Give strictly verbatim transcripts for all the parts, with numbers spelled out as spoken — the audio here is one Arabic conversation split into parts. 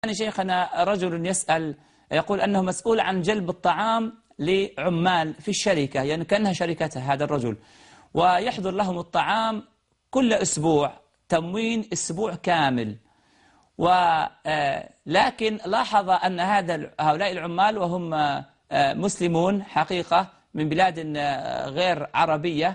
يعني شيخنا رجل يسأل يقول أنه مسؤول عن جلب الطعام لعمال في الشركة، يعني كأنها شركته هذا الرجل، ويحضر لهم الطعام كل أسبوع تموين أسبوع كامل. ولكن لاحظ أن هذا هؤلاء العمال وهم مسلمون حقيقة من بلاد غير عربية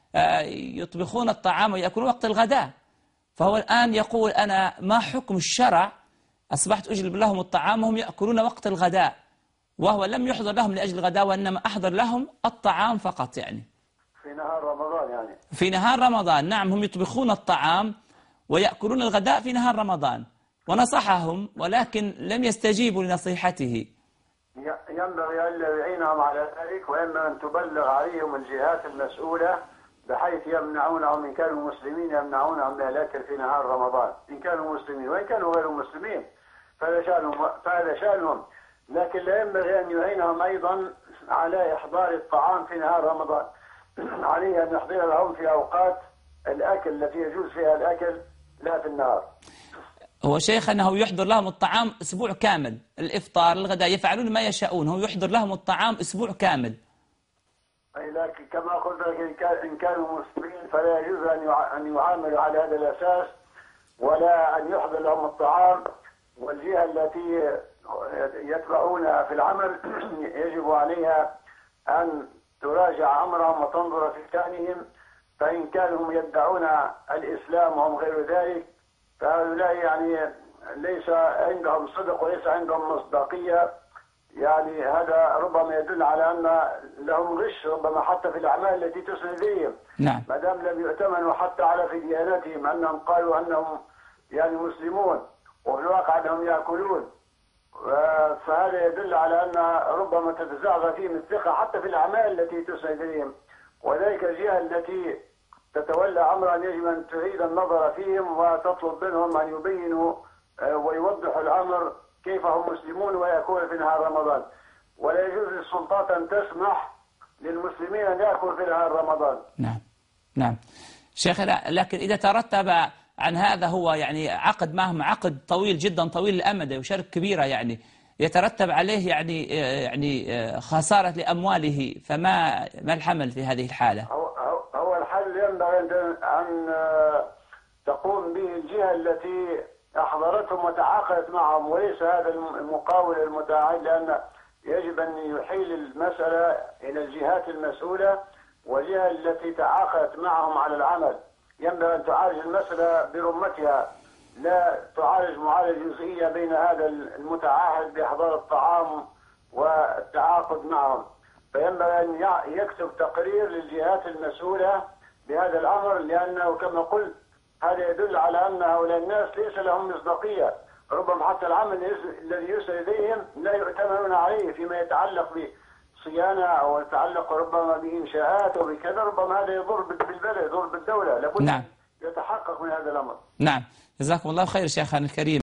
يطبخون الطعام ويأكلون وقت الغداء، فهو الآن يقول أنا ما حكم الشرع أصبحت أجلب لهم الطعام وهم يأكلون وقت الغداء، وهو لم يحضر لهم لأجل الغداء وإنما أحضر لهم الطعام فقط، يعني في نهار رمضان. يعني في نهار رمضان، نعم، هم يطبخون الطعام ويأكلون الغداء في نهار رمضان، ونصحهم ولكن لم يستجيبوا لنصيحته. ينبغي ألا يعينهم على ذلك، وإما أن تبلغ عليهم الجهات المسؤولة بحيث يمنعونهم، إن كانوا مسلمين يمنعونهم من الأكل في نهار رمضان إن كانوا مسلمين، وإن كانوا غير مسلمين فهذا شأنهم فهذا شأنهم لكن لا ينبغي أن يعينهم أيضا على إحضار الطعام في نهار رمضان. عليه أن يحضر لهم في أوقات الأكل التي يجوز فيها الأكل، لا في النهار. هو شيخ أنه يحضر لهم الطعام أسبوع كامل، الإفطار الغداء يفعلون ما يشاءون، هو يحضر لهم الطعام أسبوع كامل. لكن كما قلت لك إن كانوا مسلمين فلا يجوز أن يعاملوا على هذا الأساس، ولا أن يحضر لهم الطعام. والجهة التي يتبعونها في العمل يجب عليها أن تراجع أمرهم وتنظر في شأنهم، فإن كانوا يدعون الإسلام وهم غير ذلك فهؤلاء يعني ليس عندهم صدق وليس عندهم مصداقية، يعني هذا ربما يدل على أن لهم غش ربما حتى في الأعمال التي تسند إليهم. نعم. ما دام لم يؤتمنوا حتى على في ديانتهم أنهم قالوا أنهم يعني مسلمون وفي الواقع أنهم يأكلون، فهذا يدل على أن ربما تتزعزع فيهم الثقة حتى في الأعمال التي تسند إليهم. وذلك الجهة التي تتولى أمرا يجب أن تعيد النظر فيهم وتطلب منهم أن يبينوا ويوضحوا الأمر كيف هم مسلمون ويأكلون في نهار رمضان. ولا يجوز للسلطات أن تسمح للمسلمين أن يأكلوا في نهار رمضان. نعم نعم شيخ، لكن إذا ترتب عن هذا هو يعني عقد معهم عقد طويل جدا طويل الأمد وشركة كبيرة، يعني يترتب عليه يعني يعني خسارة لأمواله، فما ما الحمل في هذه الحالة؟ هو, هو الحل ينبغي أن تقوم به الجهة التي أحضرتهم وتعاقدت معهم، وليس هذا المقاول المتعاقد، لأن يجب أن يحيل المسألة إلى الجهات المسؤولة، والجهة التي تعاقدت معهم على العمل ينبغي أن تعالج المسألة برمتها، لا تعالج معالجة جزئية بين هذا المتعاهد بإحضار الطعام والتعاقد معهم. فينبغي أن يكتب تقرير للجهات المسؤولة بهذا الأمر، لأنه كما قلت هذا يدل على أن هؤلاء الناس ليس لهم مصداقية، ربما حتى العمل الذي يرسل إليهم لا يؤتمنون عليه فيما يتعلق بصيانة أو يتعلق ربما بإنشاءات أو بكذا، ربما هذا يضر بالبلد يضر بالدولة، لابد نعم. يتحقق من هذا الأمر. نعم، جزاكم الله خير شيخنا الكريم.